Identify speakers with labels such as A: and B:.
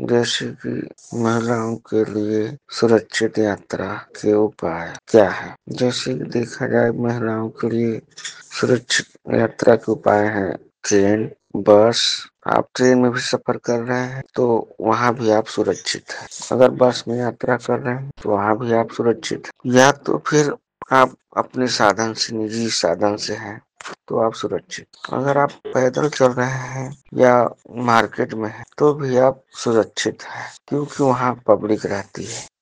A: जैसे कि महिलाओं के लिए सुरक्षित यात्रा के उपाय क्या है। जैसे कि देखा जाए महिलाओं के लिए सुरक्षित यात्रा के उपाय हैं ट्रेन, बस। आप ट्रेन में भी सफर कर रहे हैं तो वहां भी आप सुरक्षित हैं। अगर बस में यात्रा कर रहे हैं तो वहां भी आप सुरक्षित हैं। या तो फिर आप अपने साधन से, निजी साधन से हैं तो आप सुरक्षित। अगर आप पैदल चल रहे हैं या मार्केट में हैं तो भी आप सुरक्षित हैं, क्योंकि वहां पब्लिक रहती है।